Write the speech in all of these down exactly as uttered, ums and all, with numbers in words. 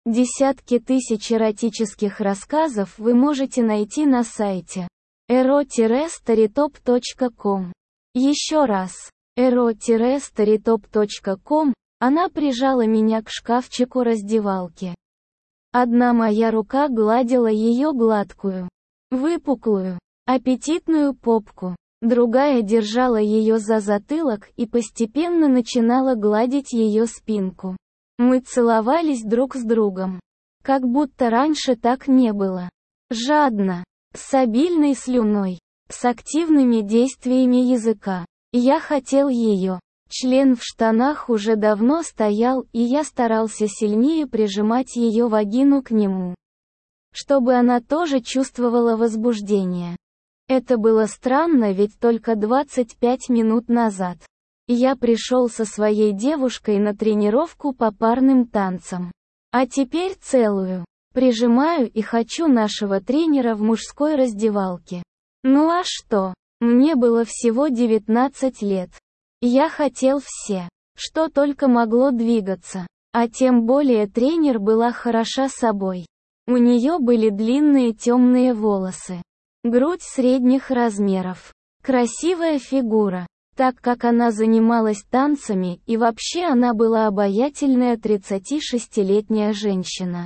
Десятки тысяч эротических рассказов вы можете найти на сайте эро старитоп точка ком. Еще раз, эро старитоп точка ком. Она прижала меня к шкафчику раздевалки. Одна моя рука гладила ее гладкую, выпуклую, аппетитную попку, другая держала ее за затылок и постепенно начинала гладить ее спинку. Мы целовались друг с другом. Как будто раньше так не было. Жадно, с обильной слюной, с активными действиями языка. Я хотел ее. Член в штанах уже давно стоял, и я старался сильнее прижимать ее вагину к нему, чтобы она тоже чувствовала возбуждение. Это было странно, ведь только двадцать пять минут назад я пришел со своей девушкой на тренировку по парным танцам. А теперь целую, прижимаю и хочу нашего тренера в мужской раздевалке. Ну а что? Мне было всего девятнадцать лет. Я хотел все, что только могло двигаться. А тем более тренер была хороша собой. У нее были длинные темные волосы, грудь средних размеров, красивая фигура, так как она занималась танцами, и вообще она была обаятельная тридцатишестилетняя женщина.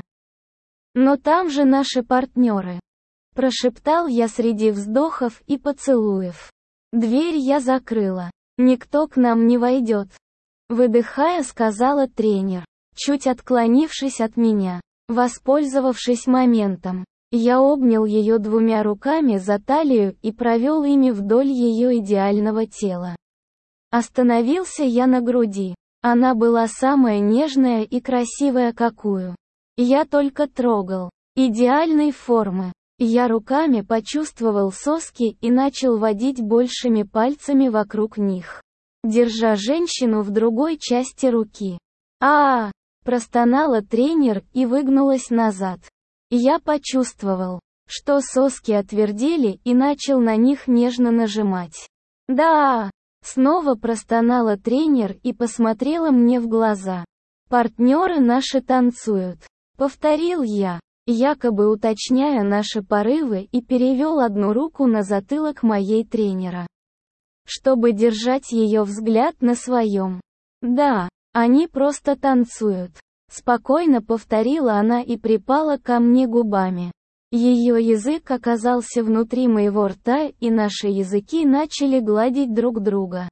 Но там же наши партнеры. Прошептал я среди вздохов и поцелуев. Дверь я закрыла. Никто к нам не войдет. Выдыхая, сказала тренер, чуть отклонившись от меня. Воспользовавшись моментом, я обнял ее двумя руками за талию и провел ими вдоль ее идеального тела. Остановился я на груди. Она была самая нежная и красивая, какую я только трогал. Идеальной формы. Я руками почувствовал соски и начал водить большими пальцами вокруг них, держа женщину в другой части руки. А-а-а! Простонала тренер и выгнулась назад. Я почувствовал, что соски отвердели, и начал на них нежно нажимать. Да! Снова простонала тренер и посмотрела мне в глаза. Партнеры наши танцуют. Повторил я, якобы уточняя наши порывы, и перевел одну руку на затылок моей тренера, чтобы держать ее взгляд на своем. Да, они просто танцуют. Спокойно повторила она и припала ко мне губами. Ее язык оказался внутри моего рта, и наши языки начали гладить друг друга.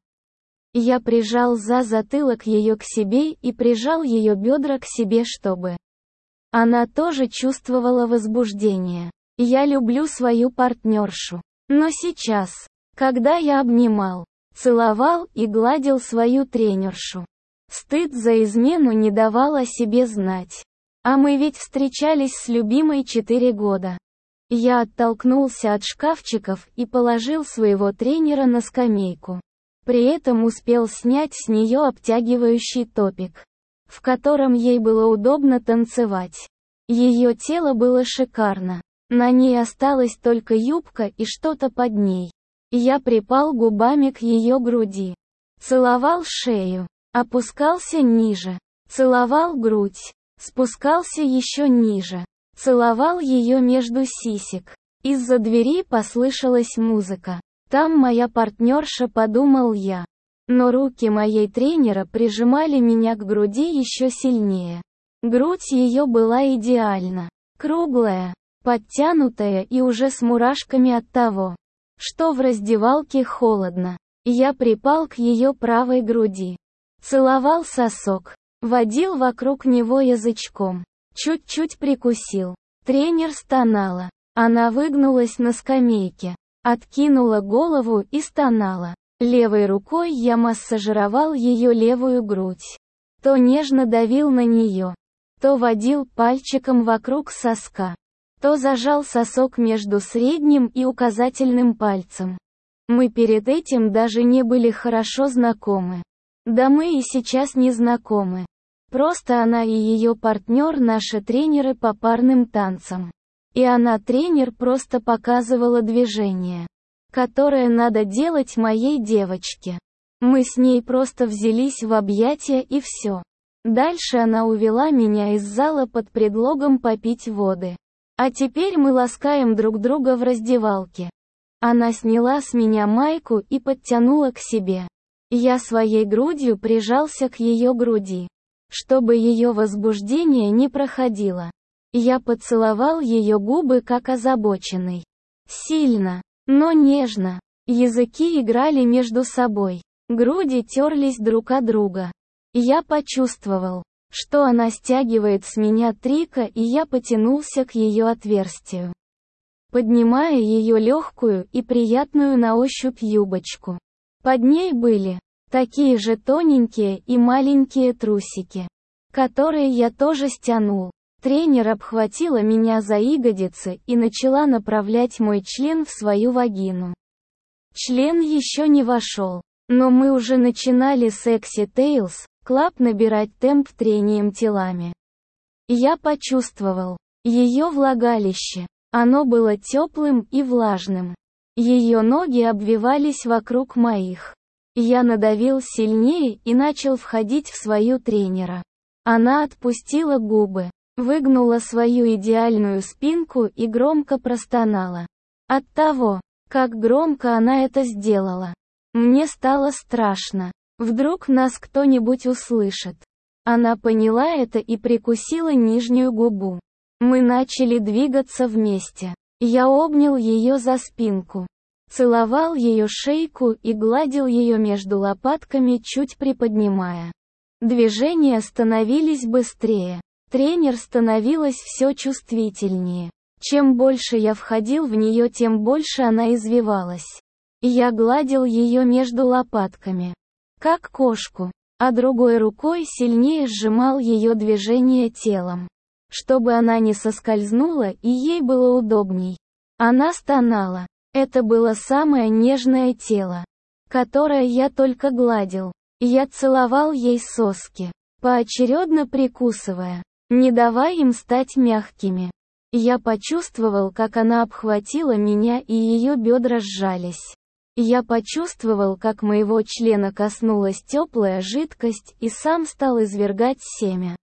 Я прижал за затылок ее к себе и прижал ее бедра к себе, чтобы она тоже чувствовала возбуждение. Я люблю свою партнершу. Но сейчас, когда я обнимал, целовал и гладил свою тренершу, стыд за измену не давал о себе знать. А мы ведь встречались с любимой четыре года. Я оттолкнулся от шкафчиков и положил своего тренера на скамейку. При этом успел снять с нее обтягивающий топик, в котором ей было удобно танцевать. Ее тело было шикарно. На ней осталась только юбка и что-то под ней. Я припал губами к ее груди. Целовал шею. Опускался ниже. Целовал грудь. Спускался еще ниже. Целовал ее между сисек. Из-за двери послышалась музыка. Там моя партнерша, подумал я. Но руки моей тренера прижимали меня к груди еще сильнее. Грудь ее была идеальна. Круглая, подтянутая и уже с мурашками от того, что в раздевалке холодно. Я припал к ее правой груди. Целовал сосок. Водил вокруг него язычком. Чуть-чуть прикусил. Тренер стонала. Она выгнулась на скамейке. Откинула голову и стонала. Левой рукой я массажировал ее левую грудь. То нежно давил на нее, то водил пальчиком вокруг соска, то зажал сосок между средним и указательным пальцем. Мы перед этим даже не были хорошо знакомы. Да мы и сейчас не знакомы. Просто она и ее партнер наши тренеры по парным танцам. И она, тренер, просто показывала движение, которое надо делать моей девочке. Мы с ней просто взялись в объятия и все. Дальше она увела меня из зала под предлогом попить воды. А теперь мы ласкаем друг друга в раздевалке. Она сняла с меня майку и подтянула к себе. Я своей грудью прижался к ее груди, чтобы ее возбуждение не проходило. Я поцеловал ее губы как озабоченный. Сильно, но нежно. Языки играли между собой. Груди терлись друг от друга. Я почувствовал, что она стягивает с меня трико, и я потянулся к ее отверстию, поднимая ее легкую и приятную на ощупь юбочку. Под ней были такие же тоненькие и маленькие трусики, которые я тоже стянул. Тренер обхватила меня за ягодицы и начала направлять мой член в свою вагину. Член еще не вошел, но мы уже начинали Sexy Tales Club набирать темп трением телами. Я почувствовал ее влагалище. Оно было теплым и влажным. Ее ноги обвивались вокруг моих. Я надавил сильнее и начал входить в свою тренера. Она отпустила губы, выгнула свою идеальную спинку и громко простонала. От того, как громко она это сделала, мне стало страшно. Вдруг нас кто-нибудь услышит. Она поняла это и прикусила нижнюю губу. Мы начали двигаться вместе. Я обнял ее за спинку, целовал ее шейку и гладил ее между лопатками, чуть приподнимая. Движения становились быстрее. Тренер становилась все чувствительнее. Чем больше я входил в нее, тем больше она извивалась. Я гладил ее между лопатками, как кошку, а другой рукой сильнее сжимал ее движение телом, чтобы она не соскользнула и ей было удобней. Она стонала. Это было самое нежное тело, которое я только гладил. Я целовал ей соски, поочередно прикусывая, не давая им стать мягкими. Я почувствовал, как она обхватила меня и ее бедра сжались. Я почувствовал, как моего члена коснулась теплая жидкость и сам стал извергать семя.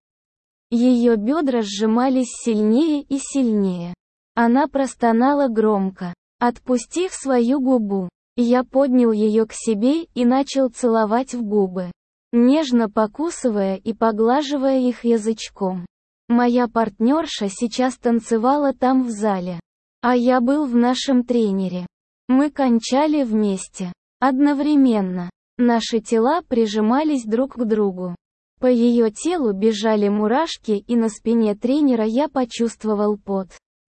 Ее бедра сжимались сильнее и сильнее. Она простонала громко, отпустив свою губу. Я поднял ее к себе и начал целовать в губы, нежно покусывая и поглаживая их язычком. Моя партнерша сейчас танцевала там в зале, а я был в нашем тренере. Мы кончали вместе, одновременно. Наши тела прижимались друг к другу. По ее телу бежали мурашки, и на спине тренера я почувствовал пот.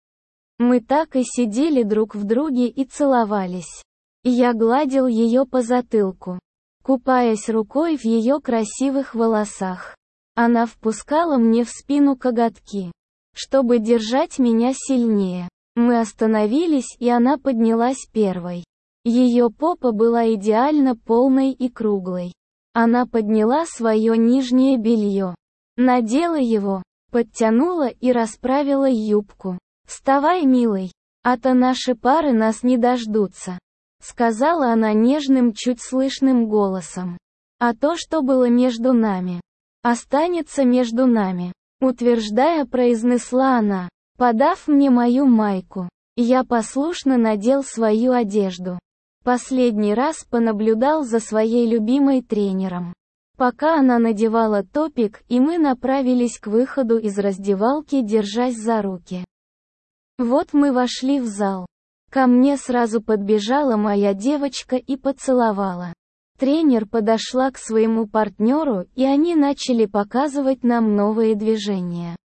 Мы так и сидели друг в друге и целовались. Я гладил ее по затылку, купаясь рукой в ее красивых волосах. Она впускала мне в спину коготки, чтобы держать меня сильнее. Мы остановились, и она поднялась первой. Ее попа была идеально полной и круглой. Она подняла свое нижнее белье, надела его, подтянула и расправила юбку. «Вставай, милый, а то наши пары нас не дождутся», — сказала она нежным, чуть слышным голосом. «А то, что было между нами, останется между нами», — утверждая, произнесла она, подав мне мою майку. Я послушно надел свою одежду. Последний раз понаблюдал за своей любимой тренером, пока она надевала топик, и мы направились к выходу из раздевалки, держась за руки. Вот мы вошли в зал. Ко мне сразу подбежала моя девочка и поцеловала. Тренер подошла к своему партнеру, и они начали показывать нам новые движения.